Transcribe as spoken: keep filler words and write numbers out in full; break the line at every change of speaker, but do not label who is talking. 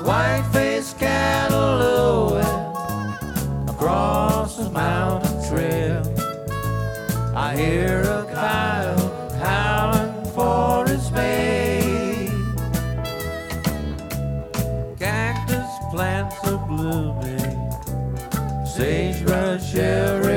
white-faced cattle lowing across the mountain trail. I hear a coyote howling for his mate. Cactus plants are blooming, sagebrush everywhere.